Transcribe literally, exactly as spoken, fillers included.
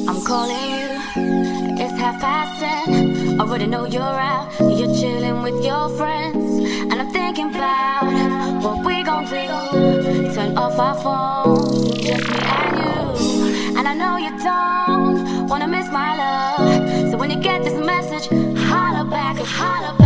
I'm calling you, it's half past ten. Already know you're out, you're chilling with your friends. And I'm thinking about what we gon' do. Turn off our phones, just me and you. And I know you don't wanna miss my love, so when you get this message, holler back, holler back.